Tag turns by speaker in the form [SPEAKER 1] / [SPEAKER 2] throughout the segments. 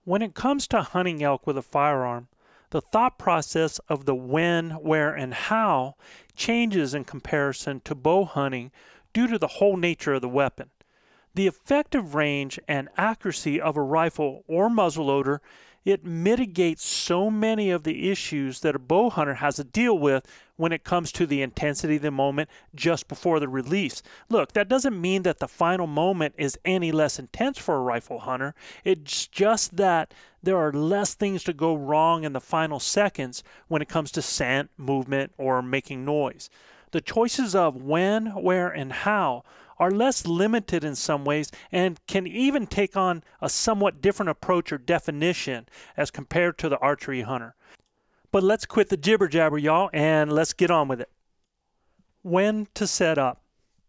[SPEAKER 1] When it comes to hunting elk with a firearm, the thought process of the when, where, and how changes in comparison to bow hunting due to the whole nature of the weapon. The effective range and accuracy of a rifle or muzzleloader, it mitigates so many of the issues that a bow hunter has to deal with when it comes to the intensity of the moment just before the release. Look, that doesn't mean that the final moment is any less intense for a rifle hunter. It's just that there are less things to go wrong in the final seconds when it comes to scent, movement, or making noise. The choices of when, where, and how are less limited in some ways and can even take on a somewhat different approach or definition as compared to the archery hunter. But let's quit the jibber jabber, y'all, and let's get on with it. When to set up.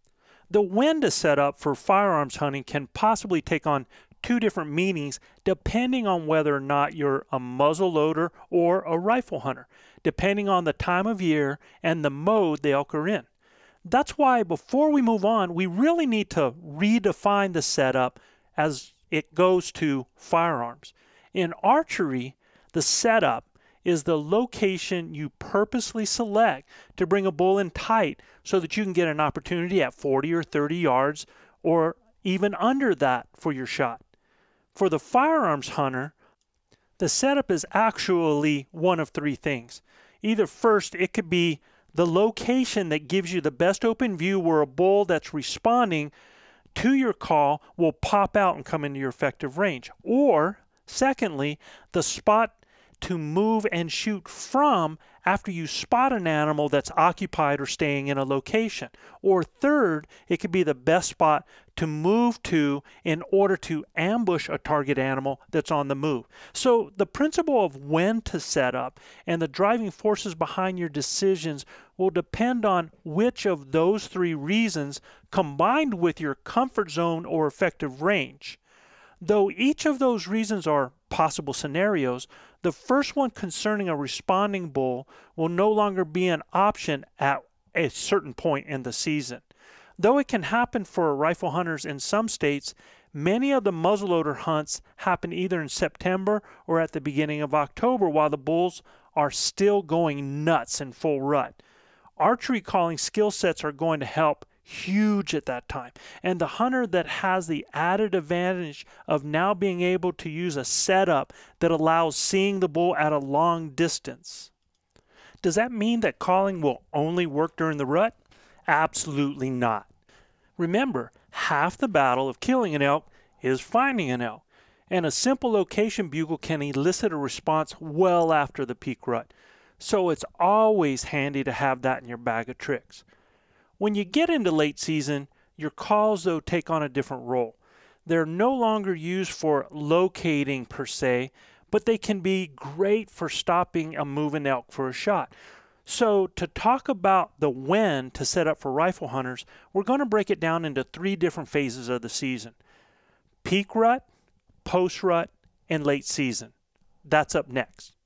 [SPEAKER 1] The when to set up for firearms hunting can possibly take on two different meanings depending on whether or not you're a muzzle loader or a rifle hunter, depending on the time of year and the mode the elk are in. That's why before we move on, we really need to redefine the setup as it goes to firearms. In archery, the setup is the location you purposely select to bring a bull in tight so that you can get an opportunity at 40 or 30 yards or even under that for your shot. For the firearms hunter, the setup is actually one of three things. Either first, it could be the location that gives you the best open view where a bull that's responding to your call will pop out and come into your effective range. Or, secondly, the spot to move and shoot from after you spot an animal that's occupied or staying in a location. Or third, it could be the best spot to move to in order to ambush a target animal that's on the move. So the principle of when to set up and the driving forces behind your decisions will depend on which of those three reasons combined with your comfort zone or effective range. Though each of those reasons are possible scenarios, the first one concerning a responding bull will no longer be an option at a certain point in the season. Though it can happen for rifle hunters in some states, many of the muzzleloader hunts happen either in September or at the beginning of October while the bulls are still going nuts in full rut. Archery calling skill sets are going to help huge at that time. And the hunter that has the added advantage of now being able to use a setup that allows seeing the bull at a long distance. Does that mean that calling will only work during the rut? Absolutely not. Remember, half the battle of killing an elk is finding an elk, and a simple location bugle can elicit a response well after the peak rut. So it's always handy to have that in your bag of tricks. When you get into late season, your calls, though, take on a different role. They're no longer used for locating per se, but they can be great for stopping a moving elk for a shot. So to talk about the when to set up for rifle hunters, we're going to break it down into three different phases of the season. Peak rut, post rut, and late season. That's up next.